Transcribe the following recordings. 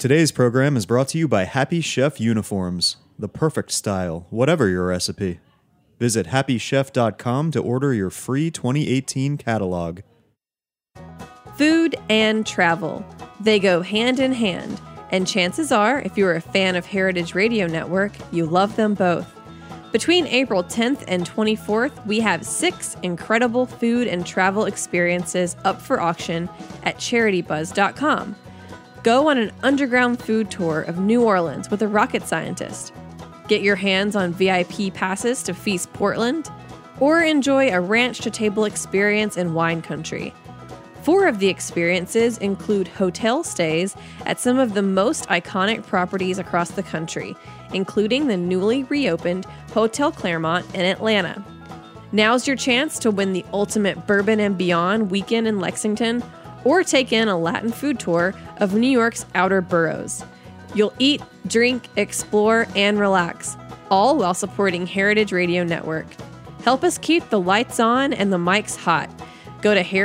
Today's program is brought to you by Happy Chef Uniforms, the perfect style, whatever your recipe. Visit happychef.com to order your free 2018 catalog. Food and travel. They go hand in hand, and chances are, if you're a fan of Heritage Radio Network, you love them both. Between April 10th and 24th, we have 6 incredible food and travel experiences up for auction at CharityBuzz.com. Go on an underground food tour of New Orleans with a rocket scientist. Get your hands on VIP passes to Feast Portland, or enjoy a ranch-to-table experience in wine country. 4 of the experiences include hotel stays at some of the most iconic properties across the country, including the newly reopened Hotel Claremont in Atlanta. Now's your chance to win the ultimate Bourbon and Beyond weekend in Lexington, or take in a Latin food tour of New York's outer boroughs. You'll eat, drink, explore, and relax, all while supporting Heritage Radio Network. Help us keep the lights on and the mics hot. Go to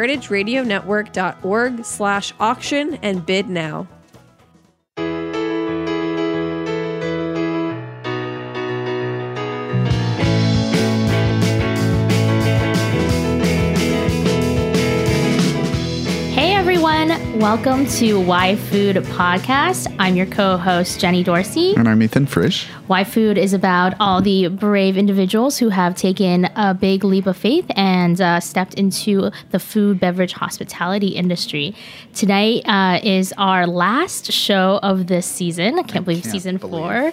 heritageradionetwork.org/auction and bid now. Welcome to Why Food Podcast. I'm your co-host, Jenny Dorsey. And I'm Ethan Frisch. Why Food is about all the brave individuals who have taken a big leap of faith and stepped into the food, beverage, hospitality industry. Tonight is our last show of this season. I can't believe season 4.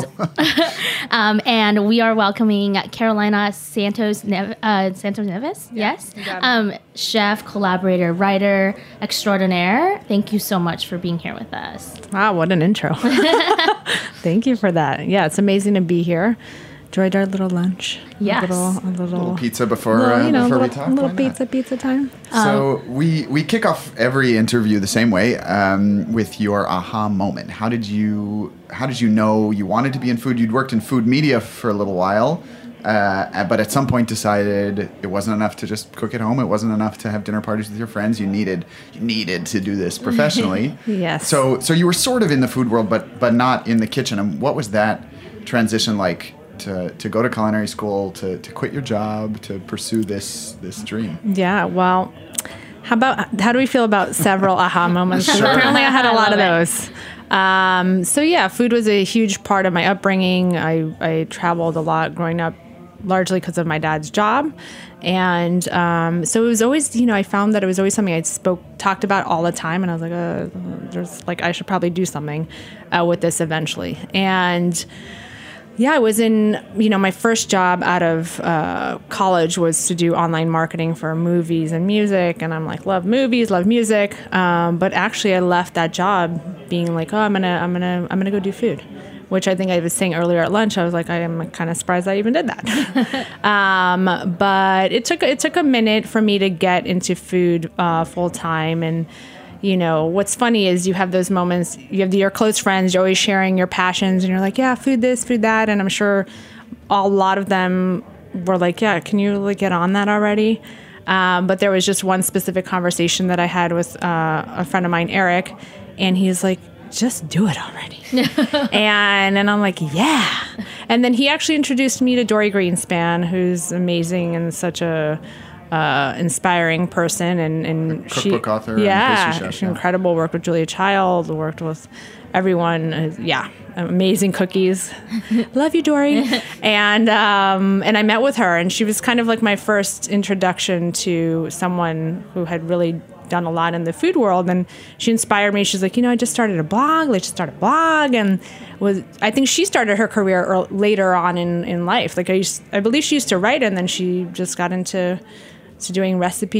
And we are welcoming Carolina Santos Neves. Yes. Chef, collaborator, writer extraordinaire. Thank you so much for being here with us. Wow, what an intro. Thank you for that. Yeah, it's amazing to be here. Enjoyed our little lunch. Yes. A little pizza before we talk. Little pizza time. So we kick off every interview the same way with your aha moment. How did you know you wanted to be in food? You'd worked in food media for a little while. But at some point decided it wasn't enough to just cook at home. It wasn't enough to have dinner parties with your friends. You needed to do this professionally. Yes. So you were sort of in the food world, but not in the kitchen. And what was that transition like to go to culinary school, to quit your job, to pursue this dream? Yeah. Well, how do we feel about several aha moments? Sure. Apparently, I had a lot of those. So yeah, food was a huge part of my upbringing. I traveled a lot growing up, largely because of my dad's job. And so it was always, I found that it was always something I talked about all the time. And I was like, I should probably do something with this eventually. And yeah, I was in, my first job out of college was to do online marketing for movies and music. And I'm like, love movies, love music. But actually I left that job being like, I'm gonna go do food, which I think I was saying earlier at lunch. I was like, I am kind of surprised I even did that. But it took a minute for me to get into food full time. And what's funny is you have those moments, you have your close friends, you're always sharing your passions, and you're like, yeah, food this, food that. And I'm sure a lot of them were like, yeah, can you get on that already? But there was just one specific conversation that I had with a friend of mine, Eric, and he's like, just do it already. and I'm like, yeah. And then he actually introduced me to Dory Greenspan, who's amazing and such a inspiring person, and cookbook author, yeah, and pastry chef, she's incredible. Worked with Julia Child, worked with everyone. Amazing cookies. Love you, Dory. and I met with her, and she was kind of like my first introduction to someone who had really done a lot in the food world, and she inspired me. She's like, I just started a blog. Let's just start a blog, and I think she started her career later on in life. Like I believe she used to write, and then she just got into doing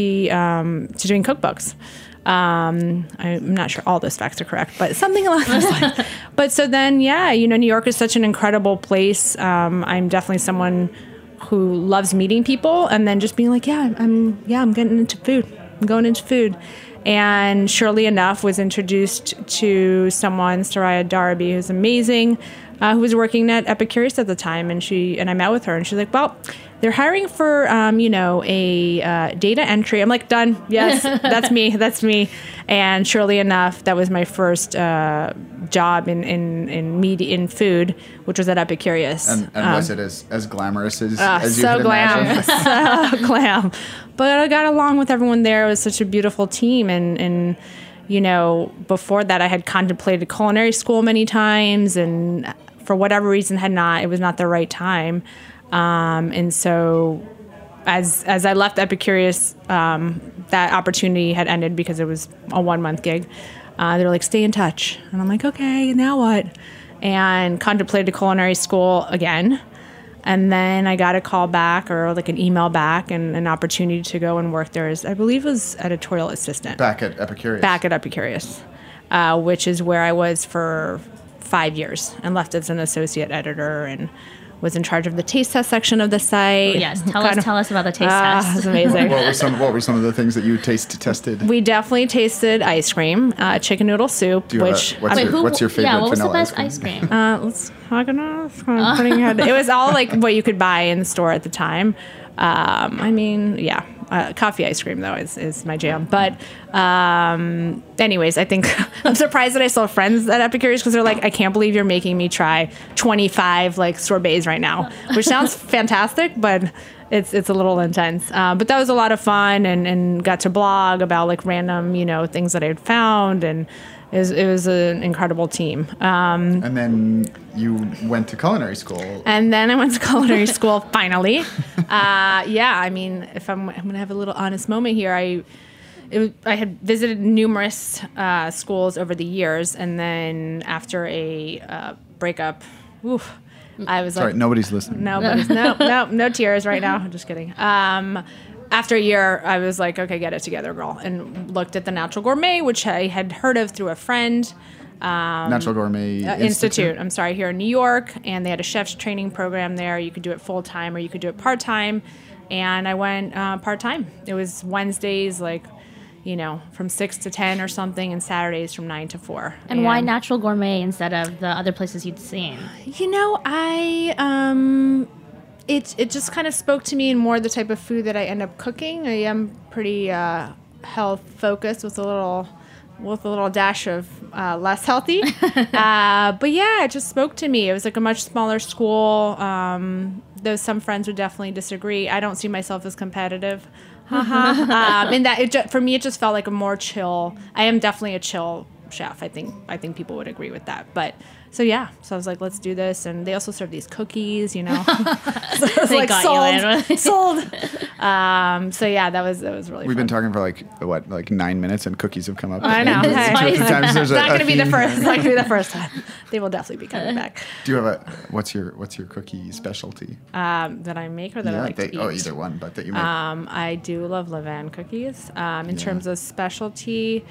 to doing cookbooks. I'm not sure all those facts are correct, but something along those lines. But so then, New York is such an incredible place. I'm definitely someone who loves meeting people, and then just being like, I'm getting into food. I'm going into food. And surely enough, was introduced to someone, Soraya Darby, who's amazing. who was working at Epicurious at the time, and I met with her, and she's like, "Well, they're hiring for a data entry." I'm like, "Done. Yes, that's me." And surely enough, that was my first job in media, in food, which was at Epicurious. And was it as glamorous as you so could glam, imagine? so glam. But I got along with everyone there. It was such a beautiful team, and before that, I had contemplated culinary school many times, and for whatever reason, it was not the right time. And so, as I left Epicurious, that opportunity had ended because it was a 1-month gig. They were like, "Stay in touch," and I'm like, "Okay, now what?" And contemplated culinary school again. And then I got a call back, or like an email back, and an opportunity to go and work there as, I believe it was editorial assistant. Back at Epicurious. Back at Epicurious, which is where I was for 5 years, and left as an associate editor, and was in charge of the taste test section of the site. Yes, tell us about the taste test. It's amazing. What were some of the things that you taste tested? We definitely tasted ice cream, chicken noodle soup, Do you have which what's your favorite Yeah, what was the vanilla best ice cream? let's talk about it was all like what you could buy in the store at the time. Coffee ice cream though is my jam. But anyways, I think I'm surprised that I still have friends at Epicurious, because they're like, "I can't believe you're making me try 25 like sorbets right now," which sounds fantastic, but it's a little intense. But that was a lot of fun, and got to blog about like random things that I had found, and it was an incredible team. And then you went to culinary school. And then I went to culinary school finally. If I'm going to have a little honest moment here, I had visited numerous schools over the years, and then after a breakup, I was Sorry, nobody's listening. No tears right now. I'm just kidding. After a year, I was like, "Okay, get it together, girl," and looked at the Natural Gourmet, which I had heard of through a friend. Natural Gourmet Institute. I'm sorry, here in New York, and they had a chef's training program there. You could do it full time, or you could do it part time, and I went part time. It was Wednesdays, from 6 to 10 or something, and Saturdays from 9 to 4. And why Natural Gourmet instead of the other places you'd seen? It just kind of spoke to me, and more the type of food that I end up cooking. I am pretty health focused with a little dash of less healthy. But yeah, it just spoke to me. It was like a much smaller school. Though some friends would definitely disagree. I don't see myself as competitive. In that, for me, it just felt like a more chill. I am definitely a chill chef. I think people would agree with that. But so I was like, let's do this. And they also serve these cookies, So I was like, sold. That was really. We've been talking for like 9 minutes, and cookies have come up. I know. It's not going to be the first. It's not going to be the first time. They will definitely be coming back. Do you have what's your cookie specialty? That I make, or that I like to eat? Oh, either one, but that you make. I do love Levain cookies. In terms of specialty,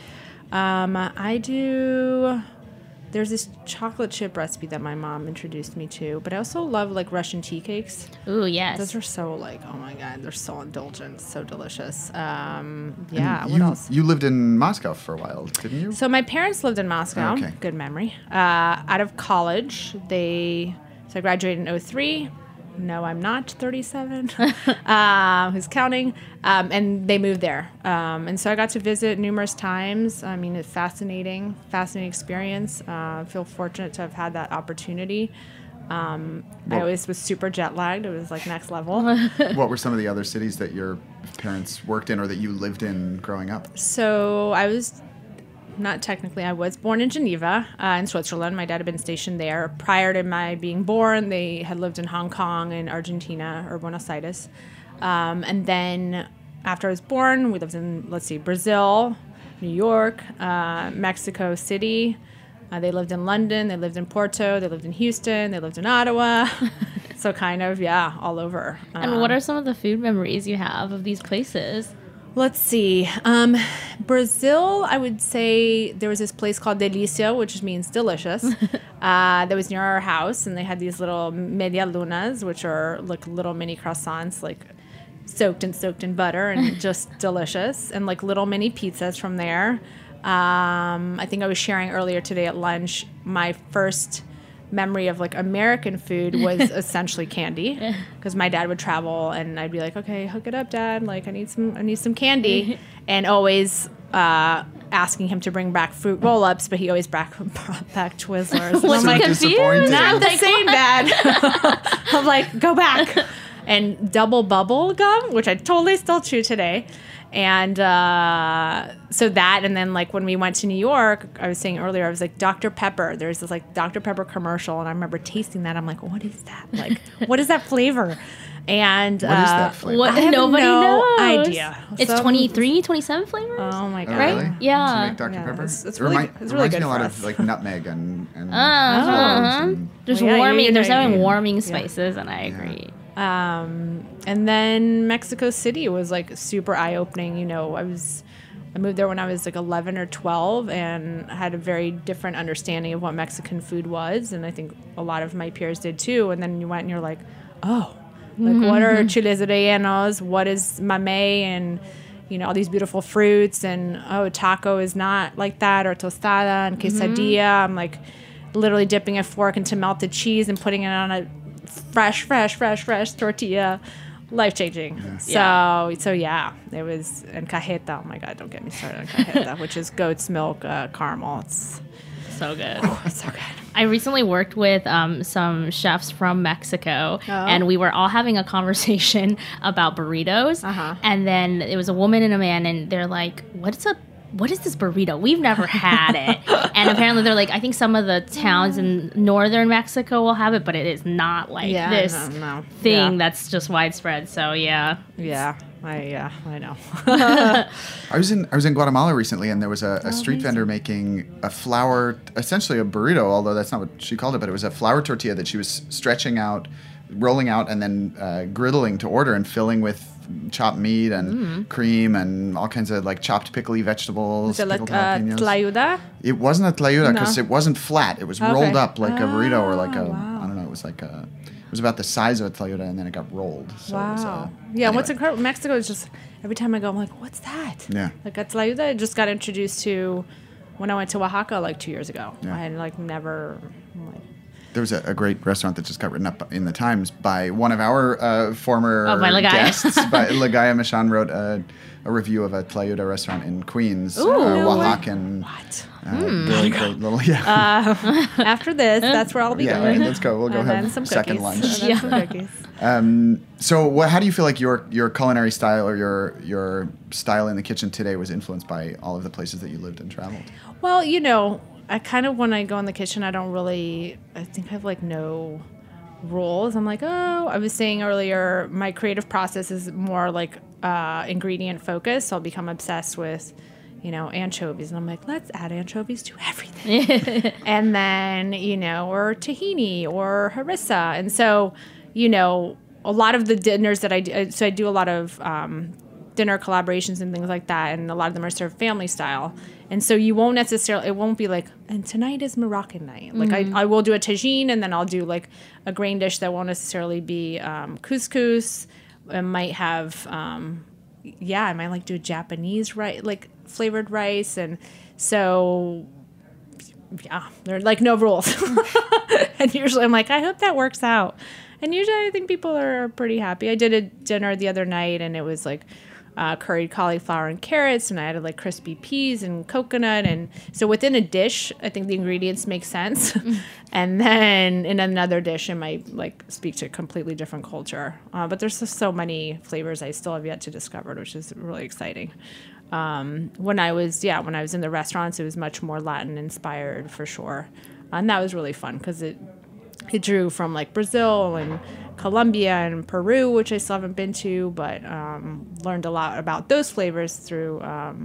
I do. There's this chocolate chip recipe that my mom introduced me to, but I also love like Russian tea cakes. Ooh, yes. Those are so oh my God, they're so indulgent, so delicious. What else? You lived in Moscow for a while, didn't you? So my parents lived in Moscow. Okay. Good memory. Out of college, so I graduated in 2003. No, I'm not 37. Who's counting? And they moved there. And so I got to visit numerous times. I mean, it's fascinating experience. I feel fortunate to have had that opportunity. I always was super jet lagged. It was like next level. What were some of the other cities that your parents worked in or that you lived in growing up? So I was... Not technically. I was born in Geneva, in Switzerland. My dad had been stationed there. Prior to my being born, they had lived in Hong Kong and Argentina, or Buenos Aires. And then after I was born, we lived in, Brazil, New York, Mexico City. They lived in London. They lived in Porto. They lived in Houston. They lived in Ottawa. So kind of, all over. And what are some of the food memories you have of these places? Let's see. Brazil, I would say there was this place called Delícia, which means delicious, that was near our house. And they had these little media lunas, which are like little mini croissants, like soaked in butter and just delicious. And like little mini pizzas from there. I think I was sharing earlier today at lunch, my first memory of like American food was essentially candy, because my dad would travel and I'd be like, okay, hook it up, Dad. Like I need some candy, and always asking him to bring back fruit roll-ups, but he always brought back Twizzlers. And Was I'm he like, confused? not the same, Dad. I'm like, go back. And double bubble gum, which I totally still chew today. And so that, and then like when we went to New York, I was saying earlier, I was like, Dr. Pepper. There's this like Dr. Pepper commercial, and I remember tasting that. I'm like, what is that? Like, what is that flavor? And What is that flavor? I have Nobody no knows. idea. It's 23, 27 flavors. Oh my Oh, god! Right? really? Yeah. Do you make Dr. Yeah, Pepper? it's It really- remind- it's really reminds good me a lot for of us. like nutmeg and Uh-huh. cloves and- There's Well, yeah, warming. you There's know, having yeah. warming spices, and I agree. And then Mexico City was like super eye-opening. You know, I moved there when I was like 11 or 12 and had a very different understanding of what Mexican food was, and I think a lot of my peers did too. And then you went and you're like, oh, like what are chiles rellenos? What is mamey? And you know, all these beautiful fruits, and oh, taco is not like that, or tostada and quesadilla. I'm like literally dipping a fork into melted cheese and putting it on a fresh tortilla. Life changing. So yeah, it was. And cajeta. Oh my God, don't get me started on cajeta, which is goat's milk caramel. It's So good. so good. I recently worked with some chefs from Mexico, and we were all having a conversation about burritos. And then it was a woman and a man, and they're like, what is this burrito? We've never had it. And apparently they're like, I think some of the towns in northern Mexico will have it, but it is not like this no. thing Yeah. that's just widespread. So yeah. I know. I was in Guatemala recently, and there was a street vendor making a flour, essentially a burrito, although that's not what she called it, but it was a flour tortilla that she was stretching out, rolling out, and then griddling to order and filling with chopped meat and cream and all kinds of like chopped pickly vegetables. Is it like pickled jalapenos. tlayuda? It wasn't a tlayuda because No. it wasn't flat. It was Okay. rolled up like a burrito or like a, wow. I don't know, it was like a, it was about the size of a tlayuda, and then it got rolled. So it was, Wow. anyway. What's incredible, Mexico is just, every time I go, I'm like, what's that? Yeah. Like, tlayuda, I just got introduced to when I went to Oaxaca like 2 years ago. Yeah. I had like never, like, There was a great restaurant that just got written up in the Times by one of our former by Lagaya. guests. By Lagaya Michan wrote a review of a tlayuda restaurant in Queens, no way. Oaxacan. what? Really great little, yeah. After this, that's where I'll be Yeah, going. right, let's go. We'll go And then have some second cookies. lunch. And then some cookies. So how do you feel like your culinary style or your style in the kitchen today was influenced by all of the places that you lived and traveled? Well, you know, I kind of, when I go in the kitchen, I think I have like no rules. I'm like, oh, I was saying earlier, my creative process is more like ingredient focused. So I'll become obsessed with, you know, anchovies. And I'm like, let's add anchovies to everything. And then, you know, or tahini or harissa. And so, you know, a lot of the dinners that I do, so I do a lot of dinner collaborations and things like that, and a lot of them are served family style. And so you won't necessarily, it won't be like, and tonight is Moroccan night. Like I will do a tagine, and then I'll do like a grain dish that won't necessarily be couscous. It might have, I might like do Japanese like flavored rice. And so, yeah, there are like no rules. And usually I'm like, I hope that works out. And usually I think people are pretty happy. I did a dinner the other night, and it was like curried cauliflower and carrots, and I added like crispy peas and coconut. And so within a dish, I think the ingredients make sense. And then in another dish, it might like speak to a completely different culture. But there's just so many flavors I still have yet to discover, which is really exciting. When I was in the restaurants, it was much more Latin inspired for sure. And that was really fun because it drew from like Brazil and Colombia and Peru, which I still haven't been to, but learned a lot about those flavors through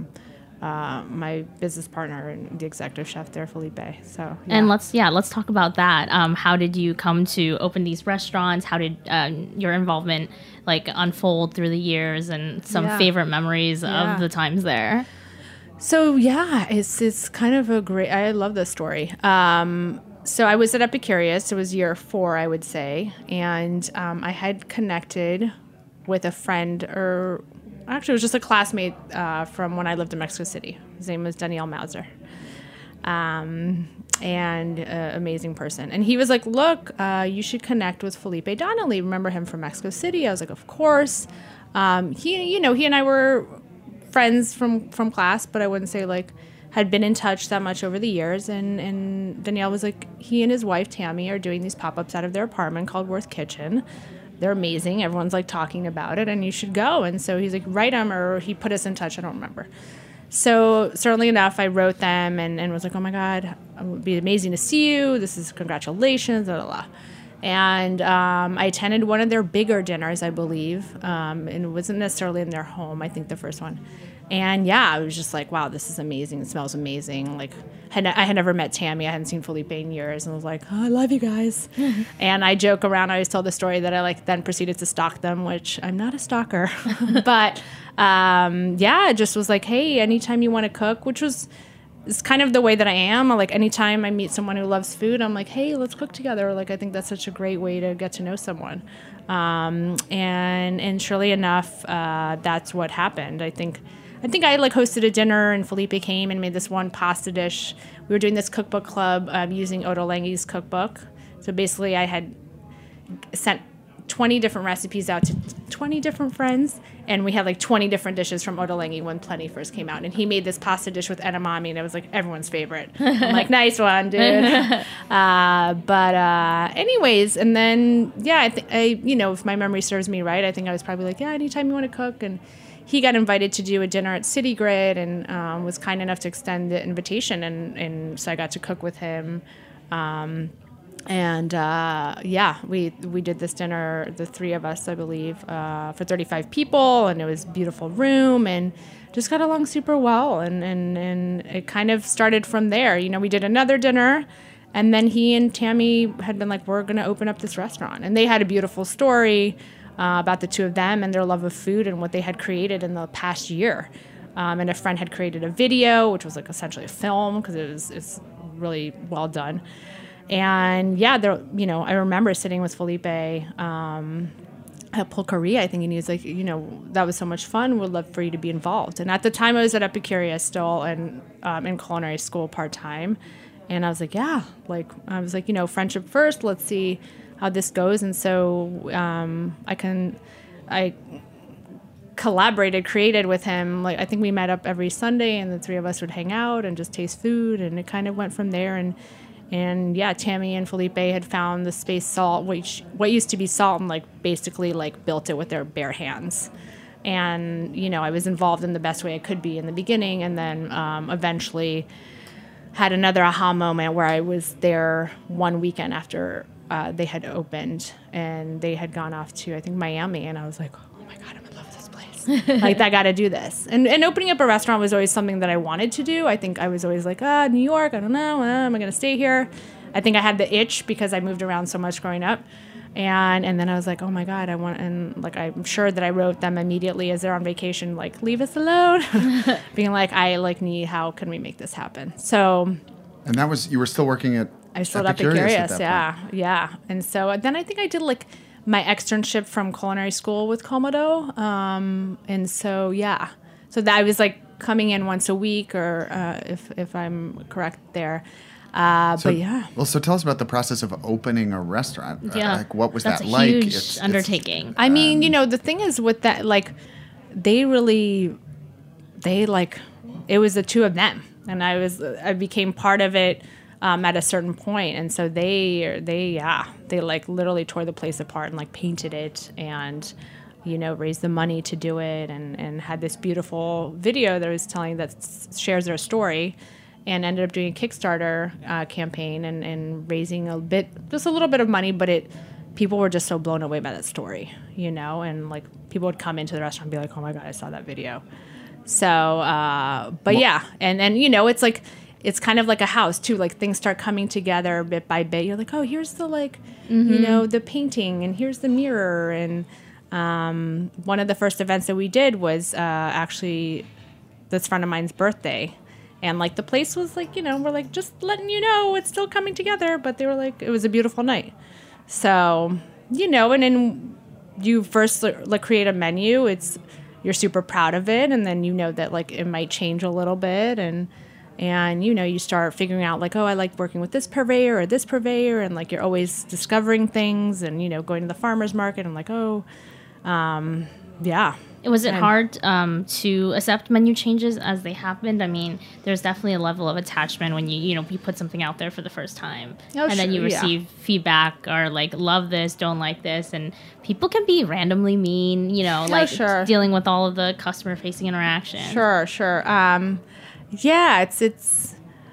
my business partner and the executive chef there, Felipe. So yeah. And let's talk about that. How did you come to open these restaurants? How did your involvement like unfold through the years, and some Yeah. favorite memories of the times there? So yeah, it's kind of I love this story. So I was at Epicurious. It was year 4, I would say, and I had connected with a friend, or actually it was just a classmate from when I lived in Mexico City. His name was Daniel Mauser. and amazing person. And he was like, look, you should connect with Felipe Donnelly. Remember him from Mexico City? I was like, of course. He and I were friends from class, but I wouldn't say like had been in touch that much over the years. And Danielle was like, he and his wife Tammy are doing these pop-ups out of their apartment called Worth Kitchen. They're amazing. Everyone's like talking about it, and you should go. And so he's like, write them, or he put us in touch. I don't remember. So certainly enough, I wrote them and was like, oh my God, it would be amazing to see you. This is congratulations, blah, blah, blah. And I attended one of their bigger dinners, I believe, and it wasn't necessarily in their home, I think the first one. And yeah, I was just like, wow, this is amazing. It smells amazing. Like, I had never met Tammy. I hadn't seen Felipe in years. And I was like, oh, I love you guys. And I joke around. I always tell the story that I like then proceeded to stalk them, which I'm not a stalker. But yeah, it just was like, hey, anytime you want to cook, which was it's kind of the way that I am. Like anytime I meet someone who loves food, I'm like, hey, let's cook together. Like I think that's such a great way to get to know someone. And surely enough, that's what happened. I think I like hosted a dinner and Felipe came and made this one pasta dish. We were doing this cookbook club using Ottolenghi's cookbook. So basically I had sent 20 different recipes out to 20 different friends, and we had like 20 different dishes from Ottolenghi when Plenty first came out. And he made this pasta dish with edamame, and it was like everyone's favorite. I'm like, nice one, dude. Anyways, and then, yeah, if my memory serves me right, I think I was probably like, yeah, anytime you want to cook. And he got invited to do a dinner at City Grid and was kind enough to extend the invitation. And so I got to cook with him. We did this dinner, the three of us, I believe, for 35 people, and it was a beautiful room and just got along super well. And it kind of started from there. You know, we did another dinner, and then he and Tammy had been like, we're going to open up this restaurant. And they had a beautiful story about the two of them and their love of food and what they had created in the past year. And a friend had created a video, which was like essentially a film because it's really well done. And yeah, I remember sitting with Felipe at Pulqueria, I think, and he was like, that was so much fun. Would love for you to be involved. And at the time, I was at Epicuria still and in culinary school part-time. And I was like, yeah, friendship first. Let's see how this goes. And so I created with him. Like I think we met up every Sunday, and the three of us would hang out and just taste food. And it kind of went from there. And yeah, Tammy and Felipe had found the Space Salt, what used to be Salt, and basically built it with their bare hands. And I was involved in the best way I could be in the beginning, and then eventually had another aha moment where I was there one weekend after they had opened, and they had gone off to I think Miami, and I was like, oh my God, I'm in love with this place. Like I got to do this. And opening up a restaurant was always something that I wanted to do. I think I was always like, New York, I don't know, am I going to stay here? I think I had the itch because I moved around so much growing up. And then I was like, oh my God, I'm sure that I wrote them immediately as they're on vacation, like, leave us alone. Being like, how can we make this happen? So. And that was, you were still working at I was still at Epicurious, yeah. And so then I think I did my externship from culinary school with Comodo. And so, yeah. So that I was coming in once a week, or if I'm correct there. But yeah. Well, so tell us about the process of opening a restaurant. Yeah. What was That's that like? Huge undertaking. I mean, the thing is with that, it was the two of them, and I became part of it at a certain point, and so they literally tore the place apart and painted it and raised the money to do it, and had this beautiful video that shares their story. And ended up doing a Kickstarter campaign and raising just a little bit of money, but people were just so blown away by that story, and people would come into the restaurant and be like, oh my God, I saw that video. So, yeah. And it's kind of like a house too. Things start coming together bit by bit. You're like, oh, here's the the painting, and here's the mirror. And one of the first events that we did was actually this friend of mine's birthday. And the place was we're just letting it's still coming together. But they were it was a beautiful night. So, and then you first create a menu. You're super proud of it. And then that it might change a little bit. And And, you start figuring out like, oh, I like working with this purveyor or this purveyor. And like, you're always discovering things and, going to the farmer's market and like, oh, yeah. Was it hard to accept menu changes as they happened? I mean, there's definitely a level of attachment when you put something out there for the first time, and then you receive feedback or like love this, don't like this, and people can be randomly mean. Dealing with all of the customer facing interaction. Sure. Yeah, it's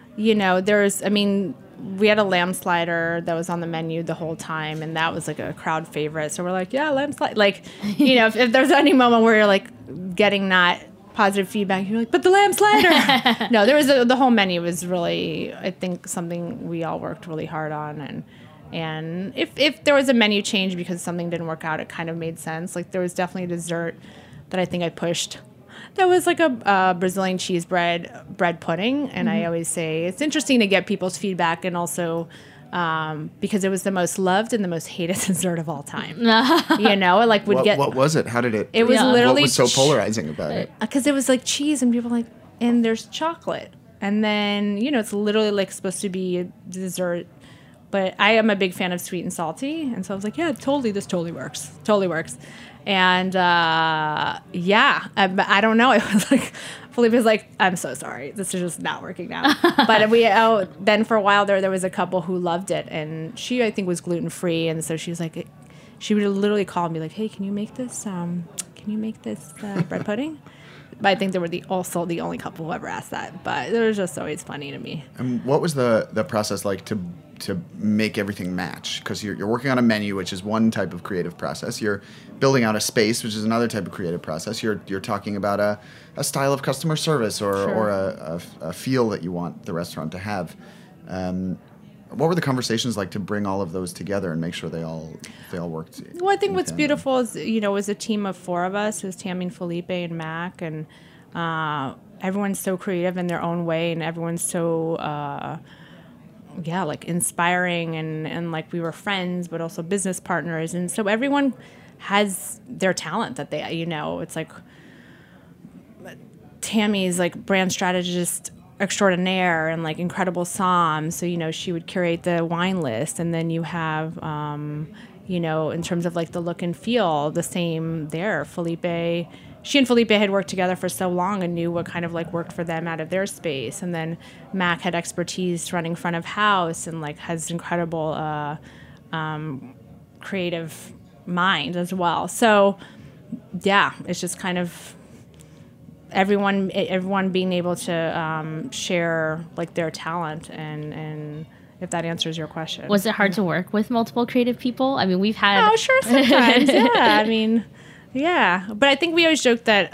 we had a lamb slider that was on the menu the whole time, and that was like a crowd favorite. So we're like, yeah, lamb slider. Like, if there's any moment where you're like getting not positive feedback, you're like, but the lamb slider. No, there was the whole menu was really, I think, something we all worked really hard on. And if there was a menu change because something didn't work out, it kind of made sense. Like there was definitely a dessert that I think I pushed. That was like a Brazilian cheese bread pudding. And I always say it's interesting to get people's feedback, and also because it was the most loved and the most hated dessert of all time. Like what was it? How did it? It was literally what was so polarizing about it? Because it was like cheese, and people were like, and there's chocolate, and then it's literally like supposed to be a dessert. But I am a big fan of sweet and salty, and so I was like, yeah, this totally works. And I don't know. It was like, Felipe was like, I'm so sorry. This is just not working now. But then for a while there was a couple who loved it. And she, I think, was gluten-free. And so she was like, she would literally call me like, hey, can you make this bread pudding? But I think they were also the only couple who ever asked that. But it was just always funny to me. And what was the process like to make everything match? Because you're working on a menu, which is one type of creative process. You're building out a space, which is another type of creative process. You're talking about a style of customer service or a feel that you want the restaurant to have. What were the conversations like to bring all of those together and make sure they all worked? Well, I think what's beautiful is, it was a team of four of us. It was Tammy and Felipe and Mac, and everyone's so creative in their own way, and everyone's so like inspiring, and like we were friends, but also business partners. And so everyone has their talent that they, it's like Tammy's like brand strategist extraordinaire and like incredible somm. So, she would curate the wine list, and then you have, in terms of like the look and feel, the same there. She and Felipe had worked together for so long and knew what kind of like worked for them out of their space. And then Mac had expertise running front of house and like has incredible creative mind as well. So yeah, it's just kind of everyone being able to share like their talent, and if that answers your question. Was it hard to work with multiple creative people? I mean, we've had... Oh, sure, sometimes. Yeah, yeah. But I think we always joked that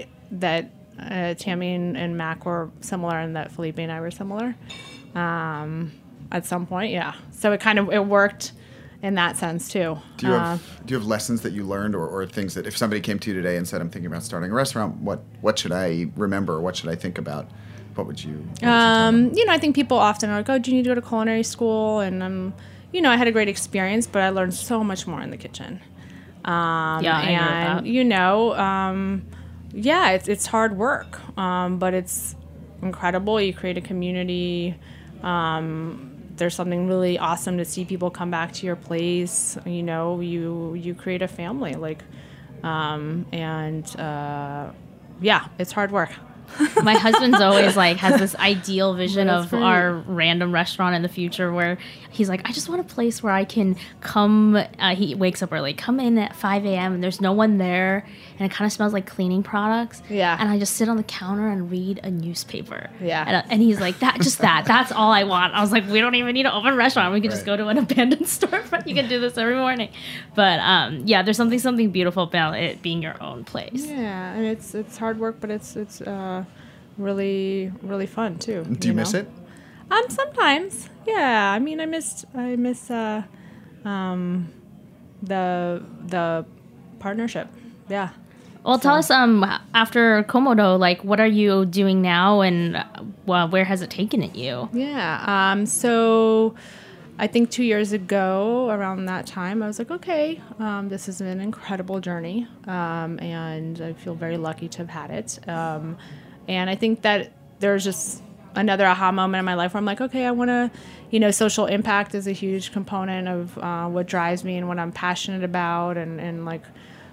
Tammy and Mac were similar, and that Felipe and I were similar at some point, yeah. So it worked in that sense too. Do you have lessons that you learned, or things that if somebody came to you today and said, I'm thinking about starting a restaurant, what should I remember? What should I think about? What would you tell them? I think people often are like, oh, do you need to go to culinary school? And I had a great experience, but I learned so much more in the kitchen. I agree with that. It's hard work, but it's incredible. You create a community. There's something really awesome to see people come back to your place. You create a family, it's hard work. My husband's always like has this ideal vision of our random restaurant in the future where he's like, I just want a place where I can come. He wakes up early, come in at 5 a.m. and there's no one there, and it kind of smells like cleaning products. Yeah. And I just sit on the counter and read a newspaper. Yeah. And he's like, that's all I want. I was like, we don't even need an open restaurant. We could just go to an abandoned storefront. You can do this every morning. But there's something beautiful about it being your own place. Yeah, and it's hard work, but it's really, really fun too. Do you miss it? Sometimes, yeah. I miss the partnership. Yeah. Well, tell us after Komodo, like, what are you doing now, and where has it taken you? Yeah. So I think 2 years ago, around that time, I was like, okay, this has been an incredible journey, and I feel very lucky to have had it. And I think that there's just another aha moment in my life where I'm like, okay, I want to, social impact is a huge component of what drives me and what I'm passionate about, and like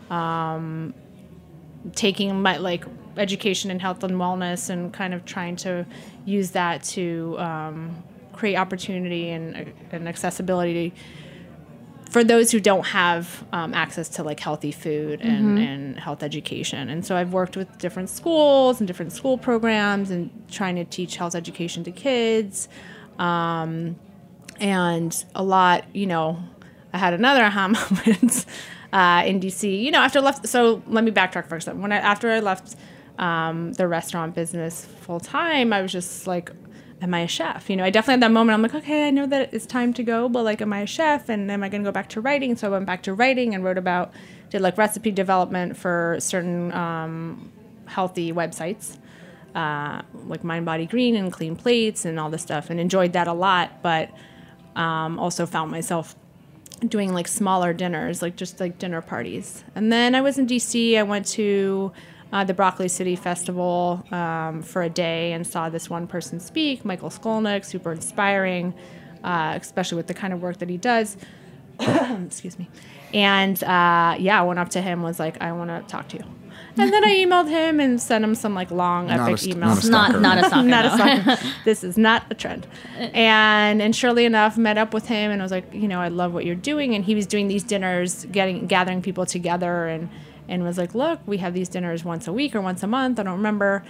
taking my like education in health and wellness and kind of trying to use that to create opportunity and accessibility for those who don't have access to like healthy food and health education. And so I've worked with different schools and different school programs and trying to teach health education to kids. And a lot, I had another aha moment in DC, after I left. So let me backtrack for a second. After I left the restaurant business full time, I was just like, am I a chef? I definitely had that moment. I'm like, okay, I know that it's time to go, but like, am I a chef? And am I going to go back to writing? So I went back to writing and did like recipe development for certain healthy websites, like Mind Body Green and Clean Plates and all this stuff, and enjoyed that a lot. But also found myself doing like smaller dinners, like just like dinner parties. And then I was in DC. I went to the Broccoli City Festival for a day and saw this one person speak, Michael Skolnick, super inspiring, especially with the kind of work that he does. Excuse me. And I went up to him, was like, I want to talk to you. And then I emailed him and sent him some like long epic emails. Not a stalker. Not a stalker. This is not a trend. And surely enough, met up with him and was like, I love what you're doing. And he was doing these dinners, gathering people together and was like, look, we have these dinners once a week or once a month, I don't remember,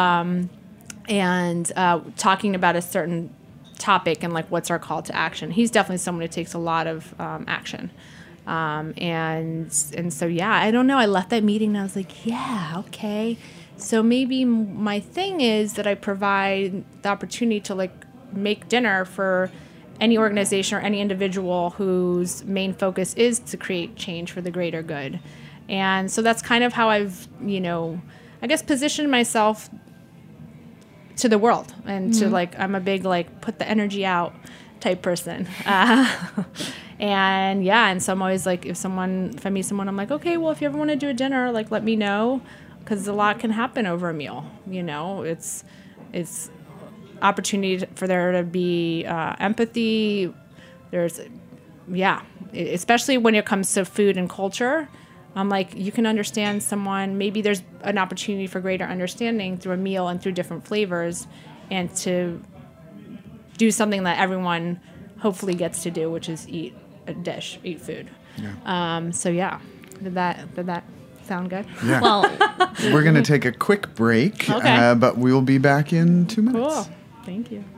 and talking about a certain topic and like what's our call to action. He's definitely someone who takes a lot of action. And so, I don't know. I left that meeting and I was like, yeah, okay. So maybe my thing is that I provide the opportunity to like make dinner for any organization or any individual whose main focus is to create change for the greater good. And so that's kind of how I've, I guess positioned myself to the world and to like, I'm a big, like, put the energy out type person. And so I'm always like, if I meet someone, I'm like, okay, well, if you ever want to do a dinner, like, let me know, because a lot can happen over a meal. It's opportunity for there to be empathy. There's, especially when it comes to food and culture. I'm like, you can understand someone, maybe there's an opportunity for greater understanding through a meal and through different flavors, and to do something that everyone hopefully gets to do, which is eat a dish, eat food. Yeah. Did that sound good? Yeah. Well, we're going to take a quick break, okay. But we'll be back in 2 minutes. Cool. Thank you.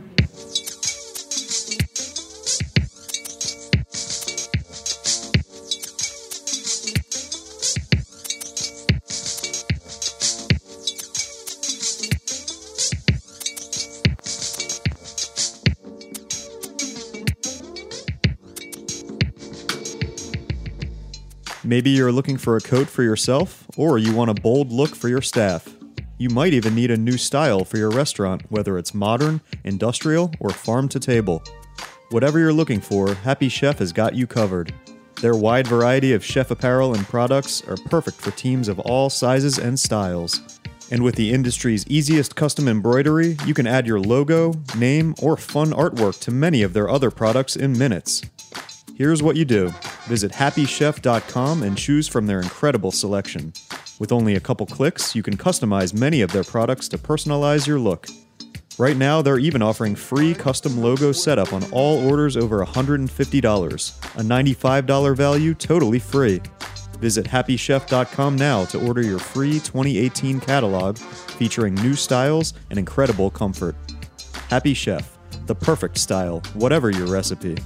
Maybe you're looking for a coat for yourself, or you want a bold look for your staff. You might even need a new style for your restaurant, whether it's modern, industrial, or farm to table. Whatever you're looking for, Happy Chef has got you covered. Their wide variety of chef apparel and products are perfect for teams of all sizes and styles. And with the industry's easiest custom embroidery, you can add your logo, name, or fun artwork to many of their other products in minutes. Here's what you do. Visit happychef.com and choose from their incredible selection. With only a couple clicks, you can customize many of their products to personalize your look. Right now, they're even offering free custom logo setup on all orders over $150, a $95 value totally free. Visit happychef.com now to order your free 2018 catalog featuring new styles and incredible comfort. Happy Chef, the perfect style, whatever your recipe.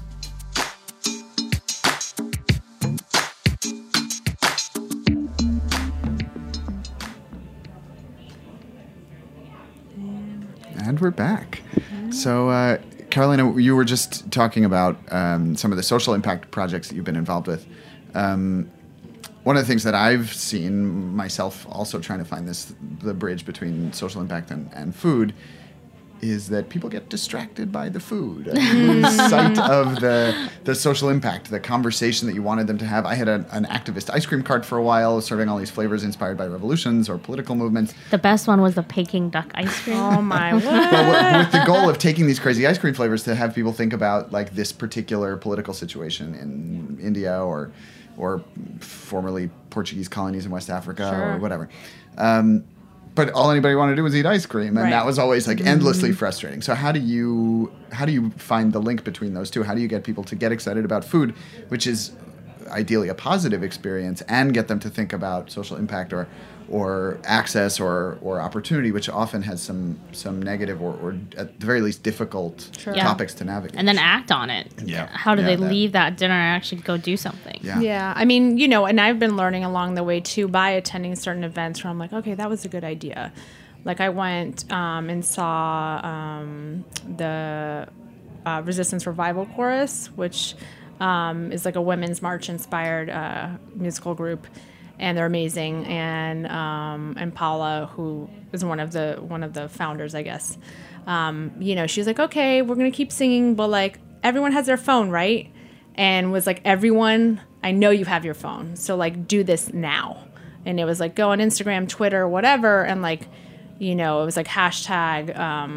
And we're back. So, Carolina, you were just talking about some of the social impact projects that you've been involved with. One of the things that I've seen myself also trying to find the bridge between social impact and food is that people get distracted by the food and lose sight of the social impact, the conversation that you wanted them to have. I had an activist ice cream cart for a while, serving all these flavors inspired by revolutions or political movements. The best one was the Peking duck ice cream. Oh my word. Well, with the goal of taking these crazy ice cream flavors to have people think about like this particular political situation in India or formerly Portuguese colonies in West Africa or whatever. But all anybody wanted to do was eat ice cream, and that was always like endlessly frustrating. So how do you find the link between those two? How do you get people to get excited about food, which is ideally a positive experience, and get them to think about social impact or access or opportunity, which often has some negative or at the very least difficult topics to navigate. And then act on it. Yeah. How do they leave that dinner and actually go do something? Yeah. I mean, you know, and I've been learning along the way too by attending certain events where I'm like, okay, that was a good idea. Like I went and saw the Resistance Revival Chorus, which is like a women's march inspired musical group. And they're amazing, and Paula, who is one of the founders, I guess, you know, she's like, okay, we're gonna keep singing, but like everyone has their phone, right? And was like, everyone, I know you have your phone, so like do this now. And it was like go on Instagram, Twitter, whatever, and like, you know, it was like hashtag.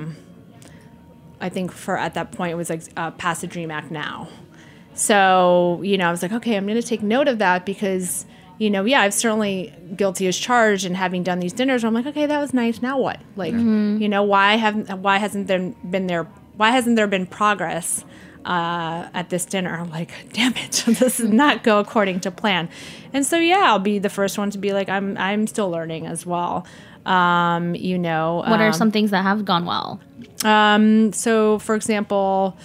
I think at that point it was like Pass the Dream Act now. So you know, I was like, okay, I'm gonna take note of that because. You know, yeah, I'm certainly guilty as charged, and having done these dinners, where I'm like, okay, that was nice. Now what? Like, you know, why hasn't there been progress at this dinner? I'm like, damn it, this does not go according to plan. And so, yeah, I'll be the first one to be like, I'm still learning as well. You know, what are some things that have gone well? So, for example,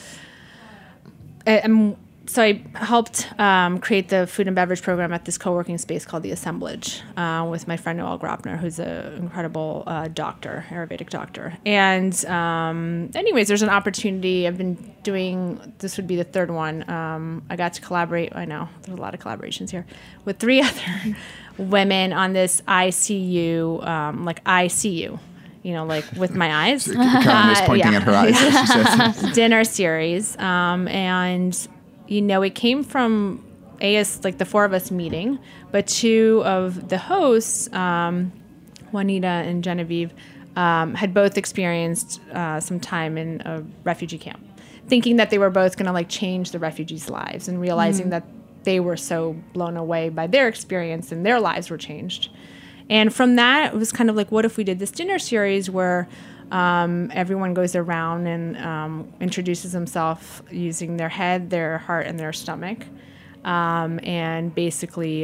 So I helped create the food and beverage program at this co-working space called The Assemblage with my friend Noel Grapner, who's an incredible doctor, Ayurvedic doctor. And anyways, there's an opportunity. I've been doing, this would be the third one. I got to collaborate, I know, there's a lot of collaborations here, with 3 other women on this ICU, like I see you. You know, like with my eyes. Karen is pointing at her eyes as she says. Dinner series. And, you know, it came from like the 4 of us meeting, but 2 of the hosts, Juanita and Genevieve, had both experienced some time in a refugee camp, thinking that they were both going to like change the refugees' lives and realizing that they were so blown away by their experience and their lives were changed. And from that, it was kind of like, what if we did this dinner series where everyone goes around and introduces themselves using their head, their heart, and their stomach, and basically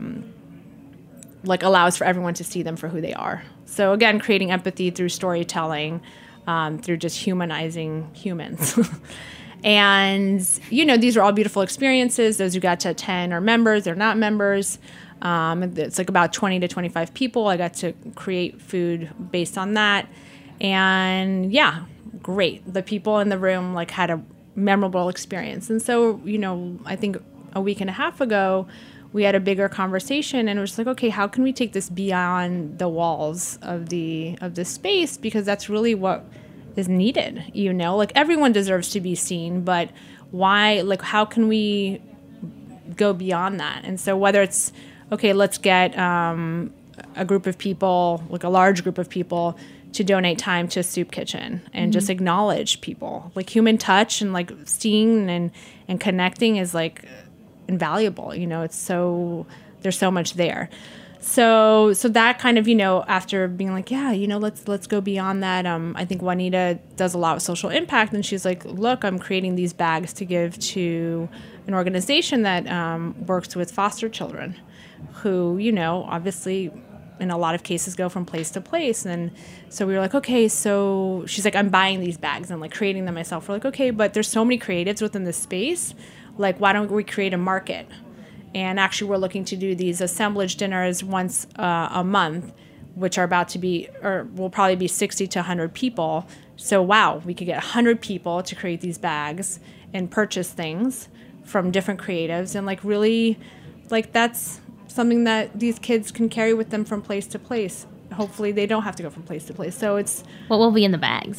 like allows for everyone to see them for who they are. So again, creating empathy through storytelling, through just humanizing humans. And, you know, these are all beautiful experiences. Those who got to attend are members, they're not members. It's like about 20 to 25 people. I got to create food based on that. And yeah, great. The people in the room like had a memorable experience. And so, you know, I think a week and a half ago, we had a bigger conversation and it was like, okay, how can we take this beyond the walls of the space? Because that's really what is needed, you know? Like everyone deserves to be seen, but why, like how can we go beyond that? And so whether it's, okay, let's get a group of people, like a large group of people, to donate time to a soup kitchen and just acknowledge people. Like human touch and like seeing and connecting is like invaluable. You know, it's so, there's so much there. So that kind of, you know, after being like, yeah, you know, let's go beyond that. I think Juanita does a lot with social impact, and she's like, look, I'm creating these bags to give to an organization that works with foster children who, you know, obviously in a lot of cases go from place to place. And so we were like, okay, so she's like, I'm buying these bags and like creating them myself. We're like, okay, but there's so many creatives within this space. Like, why don't we create a market? And actually we're looking to do these assemblage dinners once a month, which are about to be, or will probably be 60 to 100 people. So wow, we could get 100 people to create these bags and purchase things from different creatives. And like really, like that's something that these kids can carry with them from place to place. Hopefully they don't have to go from place to place. So it's... What will be in the bags?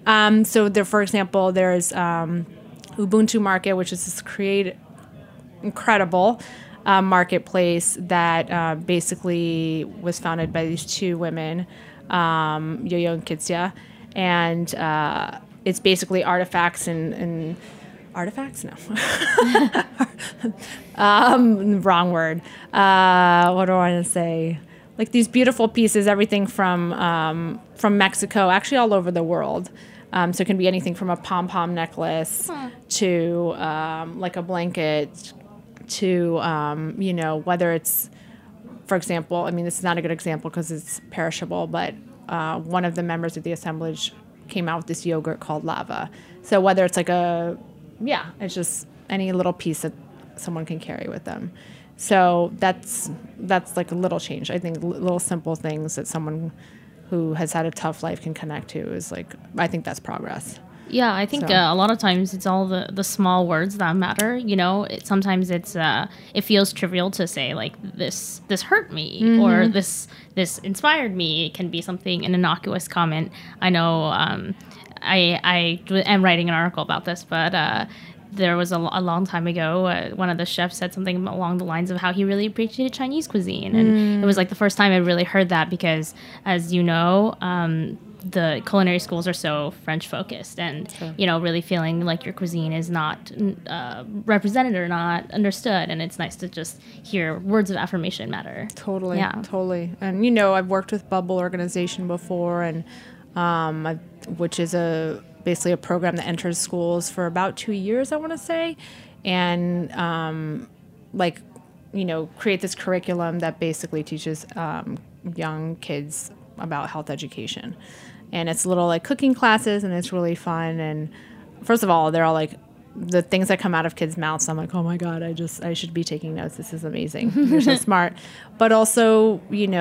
So there, for example, there's Ubuntu Market, which is this incredible marketplace that basically was founded by these two women, Yo-Yo and Kitsia, and it's basically artifacts and artifacts? No. Wrong word. What do I want to say? Like these beautiful pieces, everything from Mexico, actually all over the world. So it can be anything from a pom-pom necklace to like a blanket to, whether it's, for example, I mean, this is not a good example because it's perishable, but one of the members of the assemblage came out with this yogurt called Lava. So whether it's like it's just any little piece that someone can carry with them. So that's like a little change. I think little simple things that someone who has had a tough life can connect to is like, I think that's progress. Yeah, I think a lot of times it's all the small words that matter. Sometimes it feels trivial to say like this hurt me or this inspired me. It can be something an innocuous comment. I know I am writing an article about this, but there was a long time ago, one of the chefs said something along the lines of how he really appreciated Chinese cuisine, and it was like the first time I really heard that because, as you know, the culinary schools are so French focused, and really feeling like your cuisine is not represented or not understood, and it's nice to just hear words of affirmation matter. Totally, yeah, totally. And I've worked with Bubble Organization before, and which is basically a program that enters schools for about 2 years, I want to say, and create this curriculum that basically teaches young kids about health education. And it's little like cooking classes, and it's really fun. And first of all, they're all like the things that come out of kids' mouths. I'm like, oh my God, I should be taking notes. This is amazing. You're so smart. But also,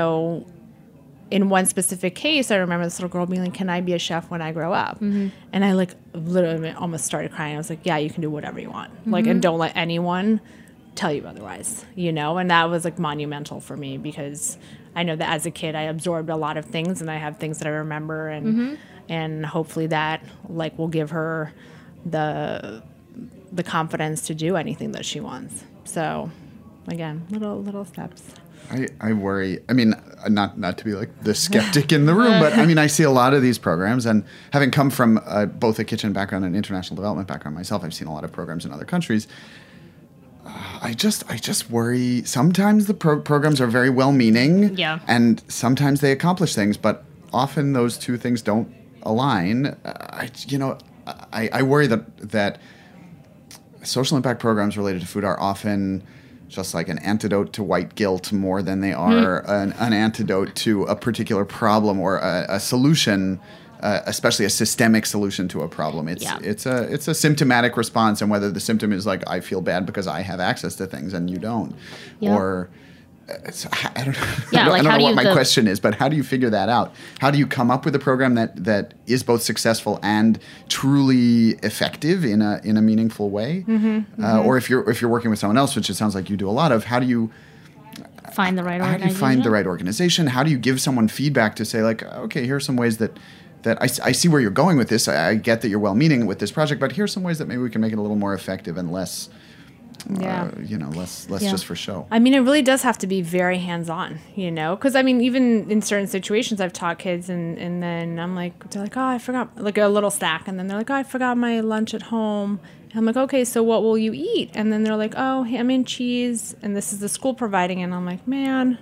in one specific case, I remember this little girl being like, can I be a chef when I grow up? And I literally almost started crying. I was like, yeah, you can do whatever you want. And don't let anyone tell you otherwise, and that was like monumental for me because I know that as a kid I absorbed a lot of things, and I have things that I remember, and hopefully that will give her the confidence to do anything that she wants. So again, little steps. I worry. I mean, not to be like the skeptic in the room, but I mean, I see a lot of these programs, and having come from both a kitchen background and international development background myself, I've seen a lot of programs in other countries. I just worry. Sometimes the programs are very well-meaning, and sometimes they accomplish things, but often those two things don't align. I worry that social impact programs related to food are often just like an antidote to white guilt more than they are an antidote to a particular problem or a solution, especially a systemic solution to a problem. It's a symptomatic response, and whether the symptom is like I feel bad because I have access to things and you don't, or I don't know. Yeah, I don't know what my question is, but how do you figure that out? How do you come up with a program that is both successful and truly effective in a meaningful way? Or if you're working with someone else, which it sounds like you do a lot of, how do you find the right organization? How do you find the right organization? How do you give someone feedback to say like, okay, here are some ways that I see where you're going with this. I get that you're well-meaning with this project, but here's some ways that maybe we can make it a little more effective and less less just for show. I mean, it really does have to be very hands-on, because I mean, even in certain situations, I've taught kids, and then I'm like, they're like, oh, I forgot, like a little snack, and then they're like, oh, I forgot my lunch at home. And I'm like, okay, so what will you eat? And then they're like, oh, ham and cheese, and this is the school providing, and I'm like, man,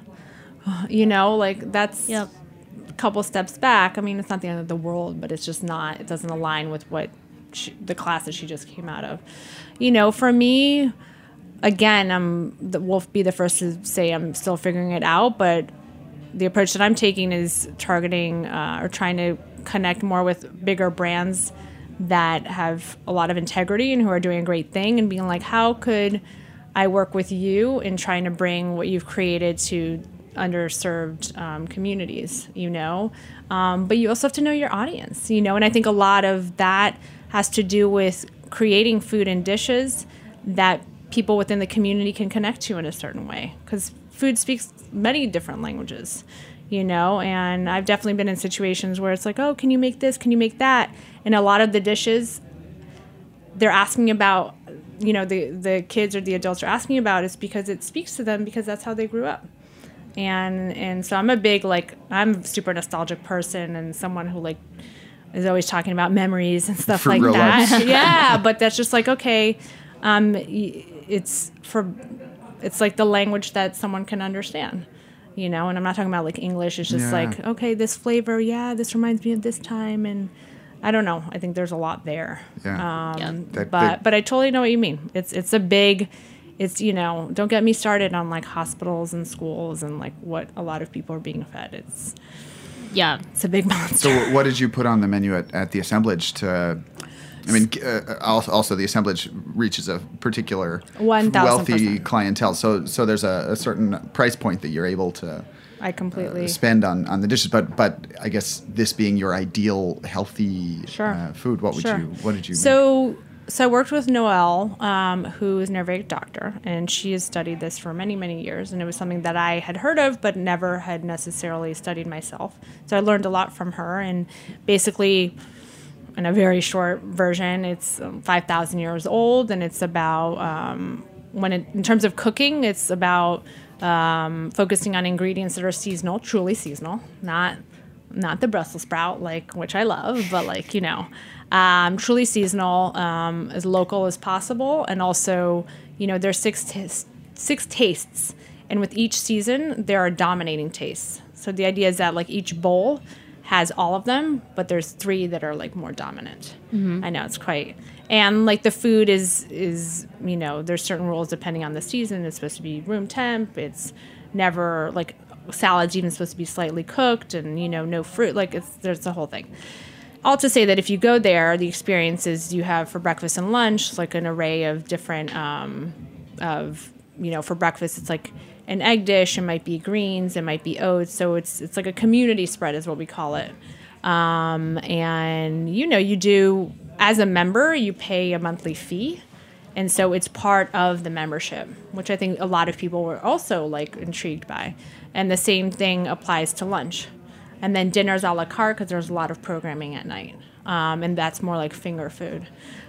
that's a couple steps back. I mean, it's not the end of the world, but it's just not. It doesn't align with what the class that she just came out of. For me, again, we'll be the first to say I'm still figuring it out, but the approach that I'm taking is targeting or trying to connect more with bigger brands that have a lot of integrity and who are doing a great thing, and being like, how could I work with you in trying to bring what you've created to underserved communities, but you also have to know your audience, and I think a lot of that has to do with creating food and dishes that people within the community can connect to in a certain way, because food speaks many different languages, and I've definitely been in situations where it's like, oh, can you make this? Can you make that? And a lot of the dishes they're asking about, the kids or the adults are asking about is because it speaks to them because that's how they grew up. And so I'm a big, I'm a super nostalgic person and someone who is always talking about memories and stuff Fruit like roll-ups. that. Yeah, but that's just okay. It's like the language that someone can understand, and I'm not talking about English. It's just Yeah. okay, this flavor, this reminds me of this time, and I don't know. I think there's a lot there. Yeah. But I totally know what you mean. It's a big. It's, don't get me started on hospitals and schools and what a lot of people are being fed. It's a big monster. So what did you put on the menu at the assemblage also the assemblage reaches a particular 1,000%. wealthy clientele. So there's a certain price point that you're able to I completely spend on the dishes. But I guess this being your ideal healthy food, what did you make? So I worked with Noelle, who is an Ayurvedic doctor, and she has studied this for many, many years, and it was something that I had heard of but never had necessarily studied myself. So I learned a lot from her, and basically, in a very short version, it's 5,000 years old, and it's about, in terms of cooking, it's about focusing on ingredients that are seasonal, truly seasonal, not the Brussels sprout, which I love, but truly seasonal, as local as possible. And also, there's six tastes. And with each season, there are dominating tastes. So the idea is that each bowl has all of them, but there's 3 that are more dominant. Mm-hmm. I know it's quite, and the food is there's certain rules depending on the season. It's supposed to be room temp. It's never salad's even supposed to be slightly cooked, and no fruit. There's the whole thing. All to say that if you go there, the experiences you have for breakfast and lunch, an array of different, for breakfast, it's an egg dish, it might be greens, it might be oats. So it's a community spread is what we call it. And, you do, as a member, you pay a monthly fee. And so it's part of the membership, which I think a lot of people were also intrigued by. And the same thing applies to lunch. And then dinner's a la carte because there's a lot of programming at night. And that's more finger food.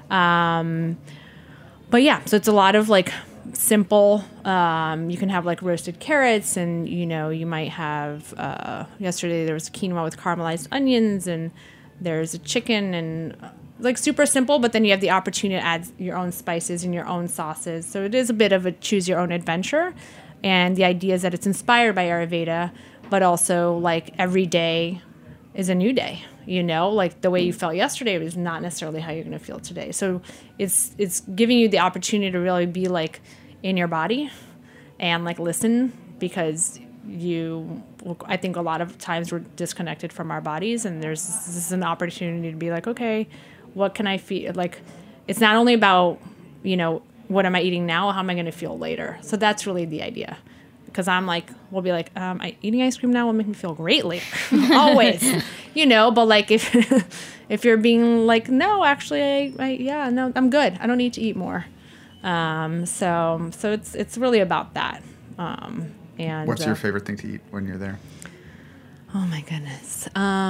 But yeah, so it's a lot of simple. You can have roasted carrots, and you might have yesterday there was quinoa with caramelized onions, and there's a chicken, and super simple, but then you have the opportunity to add your own spices and your own sauces. So it is a bit of a choose your own adventure. And the idea is that it's inspired by Ayurveda, but also every day is a new day. The way you felt yesterday is not necessarily how you're going to feel today. So it's giving you the opportunity to really be in your body and listen, because I think a lot of times we're disconnected from our bodies, and this is an opportunity to be okay, what can I feel? It's not only about, what am I eating now? How am I going to feel later? So that's really the idea. Because we'll be eating ice cream now will make me feel great later. Always, but if you're being no, actually, no, I'm good. I don't need to eat more. So it's really about that. And what's your favorite thing to eat when you're there? Oh my goodness.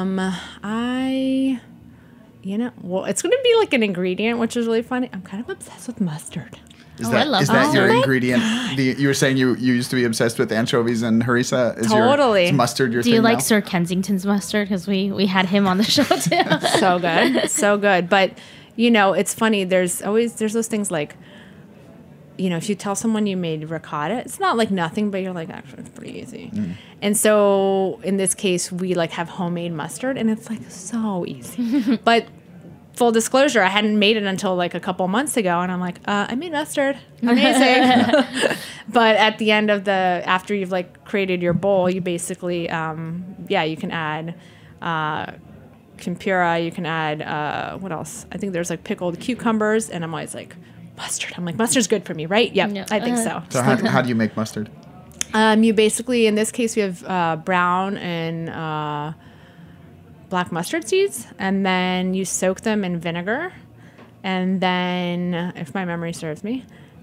It's going to be an ingredient, which is really funny. I'm kind of obsessed with mustard. Is that your ingredient? You were saying you used to be obsessed with anchovies and harissa. Is mustard your thing? Do you like now? Sir Kensington's mustard? Because we had him on the show too. So good, so good. But it's funny. There's those things if you tell someone you made ricotta, it's not nothing, but you're actually it's pretty easy. Mm. And so in this case, we have homemade mustard, and it's so easy. But full disclosure, I hadn't made it until a couple months ago, and I'm I made mustard. Amazing. But at the end of after you've created your bowl, you basically, you can add tempura, you can add, what else? I think there's pickled cucumbers, and I'm always mustard. I'm mustard's good for me, right? Yep, yeah. I think so. So how do you make mustard? You basically, in this case, we have brown and black mustard seeds, and then you soak them in vinegar, and then, if my memory serves me,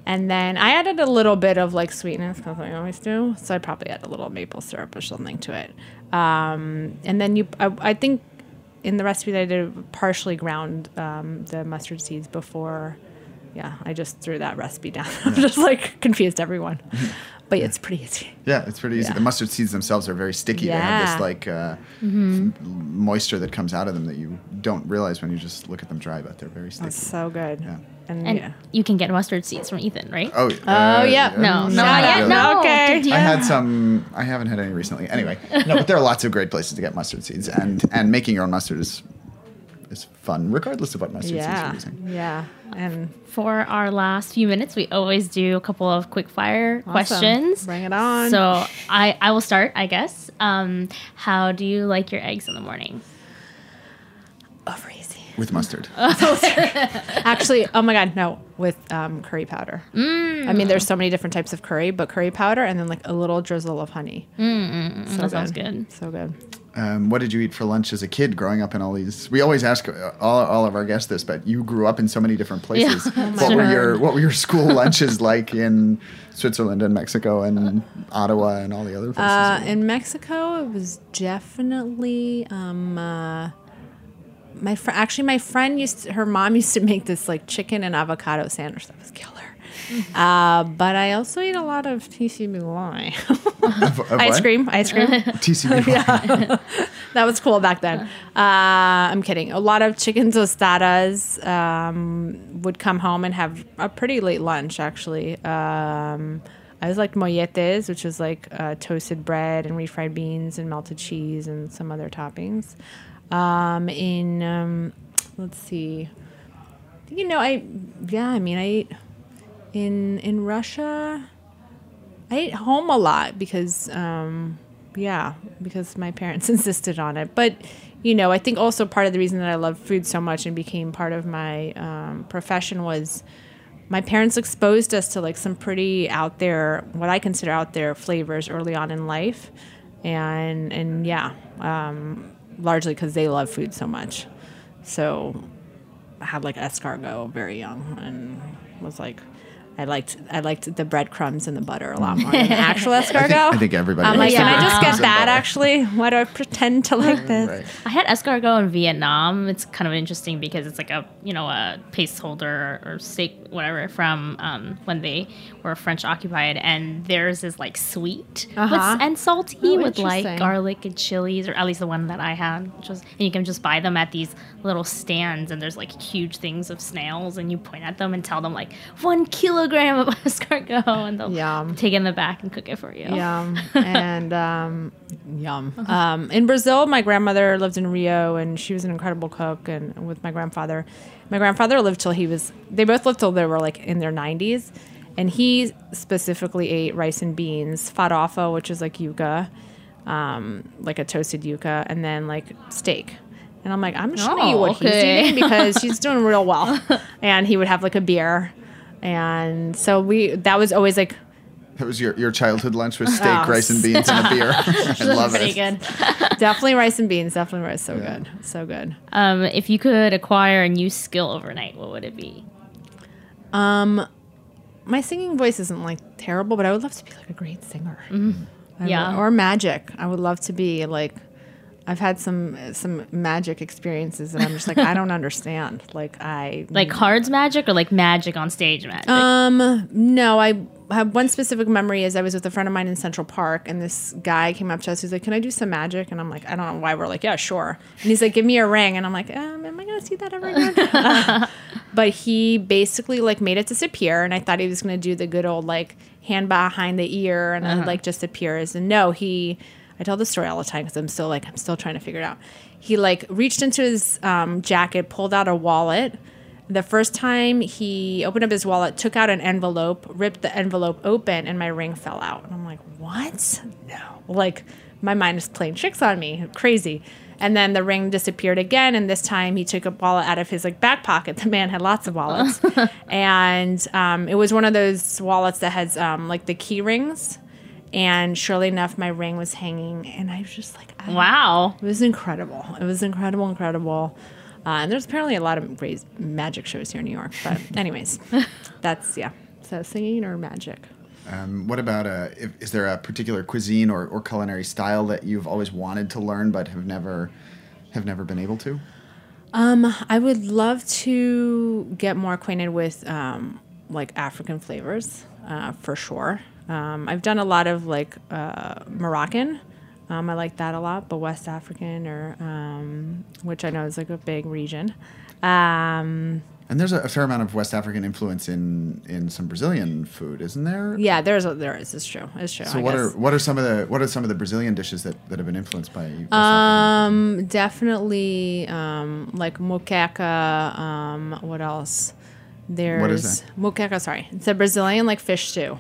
And then I added a little bit of like sweetness because I always do. So I probably add a little maple syrup or something to it. And then I think in the recipe that I did, partially ground the mustard seeds before. Yeah, I just threw that recipe down. I'm just like confused everyone. But yeah, it's pretty easy. Yeah, it's pretty easy. Yeah. The mustard seeds themselves are very sticky. They have this like moisture that comes out of them that you don't realize when you just look at them dry, but they're very sticky. It's so good. Yeah. And you can get mustard seeds from Ethan, right? Oh, yeah. No, not not yet. really. No. Okay. Did you? I had some. I haven't had any recently. Anyway, no, but there are lots of great places to get mustard seeds, and making your own mustard is fun, regardless of what mustard seeds you're using. Yeah. And For our last few minutes, we always do a couple of quick fire questions. Bring it on. So I will start, I guess. How do you like your eggs in the morning? over easy. With mustard. Actually, oh my God, no, with curry powder. I mean, there's so many different types of curry, but curry powder and then like a little drizzle of honey. That sounds good. So good. What did you eat for lunch as a kid growing up in all these? We always ask all of our guests this, but you grew up in so many different places. Yeah. What were your school lunches like in Switzerland and Mexico and Ottawa and all the other places? In Mexico, it was definitely my friend her mom used to make this like chicken and avocado sandwich that was killer. But I also ate a lot of TCBY. Of Ice what? cream. TCB. That was cool back then. I'm kidding. A lot of chicken tostadas. Would come home and have a pretty late lunch, actually. I always liked molletes, which was like toasted bread and refried beans and melted cheese and some other toppings. Let's see. I ate in Russia. I ate home a lot because my parents insisted on it. But, I think also part of the reason that I love food so much and became part of my profession was my parents exposed us to like some pretty out there, what I consider out there flavors early on in life. Largely because they love food so much. So I had like escargot very young and was like, I liked the breadcrumbs and the butter a lot more than the actual escargot. I think everybody. I'm like, likes can I the just breadcrumbs get that and butter. actually? Why do I pretend to like this? Right. I had escargot in Vietnam. It's kind of interesting because it's like a paste holder or steak, whatever, from when they were French occupied, and theirs is like sweet and salty with like interesting. garlic and chilies, or at least the one that I had. And you can just buy them at these little stands, and there's like huge things of snails, and you point at them and tell them like 1 kilogram of escargot, and they'll Yum. take it in the back and cook it for you. Yum. And yum. In Brazil, my grandmother lived in Rio, and she was an incredible cook. And with my grandfather lived till they both lived till they were like in their 90s. And he specifically ate rice and beans, farofa, which is like yuca, like a toasted yuca, and then like steak. And I'm like, I'm just gonna eat what he's eating because he's doing real well. And he would have like a beer. And so that was always like, That was your childhood lunch with steak, rice and beans, and a beer. I love Pretty it. good. definitely rice and beans, definitely rice. So good. So good. If you could acquire a new skill overnight, what would it be? My singing voice isn't like terrible, but I would love to be like a great singer. Yeah. Or magic. I would love to be like, I've had some magic experiences and I'm just like, I don't understand. Like Cards magic or like magic on stage magic? No, I have one specific memory is I was with a friend of mine in Central Park and this guy came up to us. He's like, can I do some magic? And I'm like, I don't know why. We're like, yeah, sure. And he's like, give me a ring. And I'm like, am I going to see that ever again? But he basically like made it disappear. And I thought he was going to do the good old like hand behind the ear and it like just appears. And no, I tell this story all the time because I'm still trying to figure it out. He like reached into his jacket, pulled out a wallet. The first time he opened up his wallet, took out an envelope, ripped the envelope open, and my ring fell out. And I'm like, what? No. Like, my mind is playing tricks on me. Crazy. And then the ring disappeared again, and this time he took a wallet out of his like back pocket. The man had lots of wallets. And it was one of those wallets that has like the key rings. And surely enough, my ring was hanging, and I was just like, Wow. It was incredible. It was incredible. And there's apparently a lot of great magic shows here in New York. But anyways, that's, yeah. singing or magic. What about is there a particular cuisine or culinary style that you've always wanted to learn but have never been able to? I would love to get more acquainted with like African flavors, for sure. I've done a lot of like Moroccan. I like that a lot, but West African which I know is like a big region. And there's a fair amount of West African influence in some Brazilian food, isn't there? Yeah, there is. It's true. So what are some of the Brazilian dishes that have been influenced by West African? Definitely like moqueca. What else? What is that? Moqueca, sorry. It's a Brazilian like fish stew.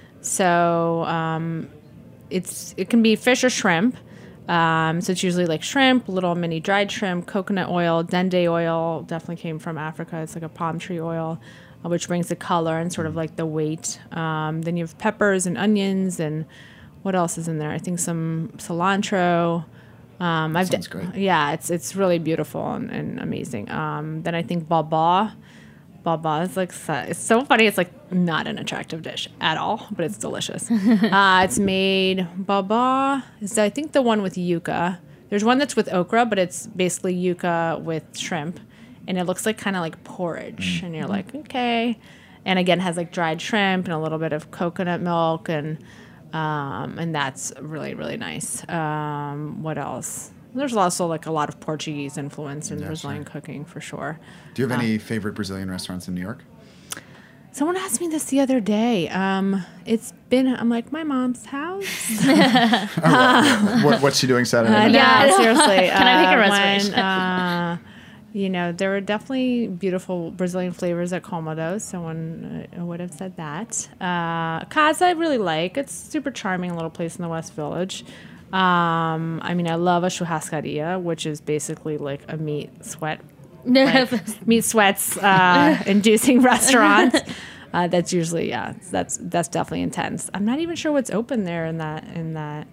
So it can be fish or shrimp. So it's usually like shrimp, little mini dried shrimp, coconut oil, dende oil, definitely came from Africa. It's like a palm tree oil, which brings the color and sort of like the weight. Then you have peppers and onions, and what else is in there? I think some cilantro. Sounds great. Yeah, it's really beautiful and amazing. Then I think baba. Baba is like, it's so funny. It's like not an attractive dish at all, but it's delicious. It's made, baba is I think the one with yuca. There's one that's with okra, but it's basically yuca with shrimp. And it looks like kind of like porridge. And you're like, okay. And again, has like dried shrimp and a little bit of coconut milk. And that's really, really nice. What else? There's also like a lot of Portuguese influence in Brazilian cooking for sure. Do you have any favorite Brazilian restaurants in New York? Someone asked me this the other day. I'm like, my mom's house. What's she doing Saturday night? Yeah, seriously. Can I make a reservation? There were definitely beautiful Brazilian flavors at Cômodo. Someone would have said that. Casa I really like. It's a super charming little place in the West Village. I love a churrascaria, which is basically like a meat sweats inducing restaurant. That's usually that's definitely intense. I'm not even sure what's open there in that.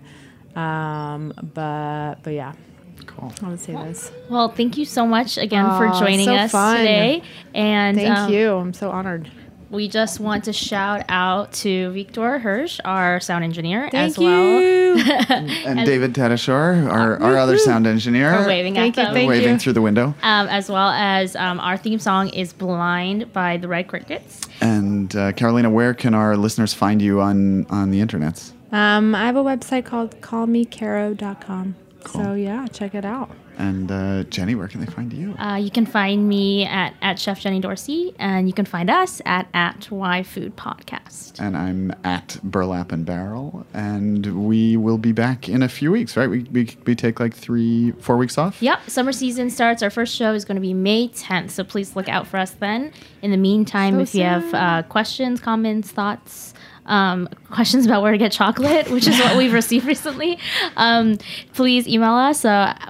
But yeah. Cool. I would say this. Well, thank you so much again for joining us today. And thank you. I'm so honored. We just want to shout out to Victor Hirsch, our sound engineer, Thank as well. you. and David Tadashore, our other sound engineer. We're waving at them. Waving through the window. As well as our theme song is Blind by the Red Crickets. And Carolina, where can our listeners find you on the internets? I have a website called callmecaro.com. Cool. So yeah, check it out. And Jenny, where can they find you? You can find me at Chef Jenny Dorsey, and you can find us at Why Food Podcast. And I'm at Burlap and Barrel, and we will be back in a few weeks, right? We take like 3-4 weeks off? Yep, summer season starts. Our first show is going to be May 10th, so please look out for us then. In the meantime, if you have questions, comments, thoughts, questions about where to get chocolate, which is what we've received recently, please email us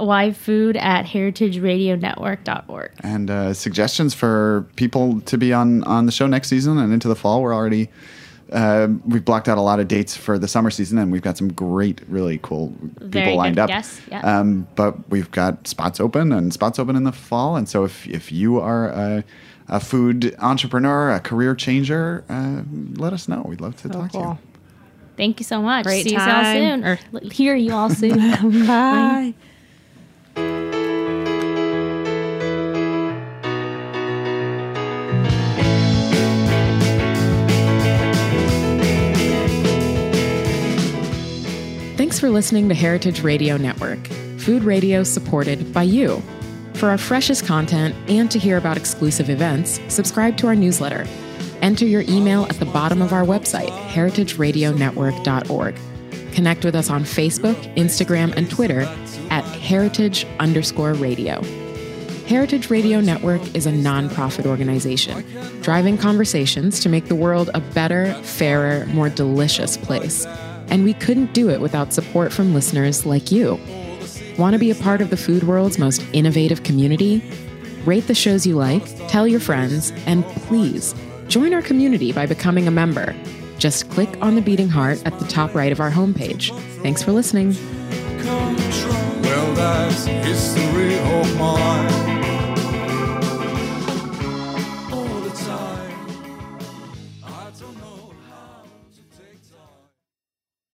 whyfood@heritageradionetwork.org. And suggestions for people to be on the show next season and into the fall. We're already we've blocked out a lot of dates for the summer season, and we've got some great, really cool people lined up. Yes, yeah. But we've got spots open in the fall, and so if you are a food entrepreneur, a career changer, let us know. We'd love to talk to you. Thank you so much. Great See time. you all soon, or hear you all soon. Bye. Thanks for listening to Heritage Radio Network, food radio supported by you. For our freshest content and to hear about exclusive events, subscribe to our newsletter. Enter your email at the bottom of our website, heritageradionetwork.org. Connect with us on Facebook, Instagram, and Twitter at heritage_radio. Heritage Radio Network is a nonprofit organization, driving conversations to make the world a better, fairer, more delicious place. And we couldn't do it without support from listeners like you. Want to be a part of the food world's most innovative community? Rate the shows you like, tell your friends, and please join our community by becoming a member. Just click on the beating heart at the top right of our homepage. Thanks for listening. Well, that's history.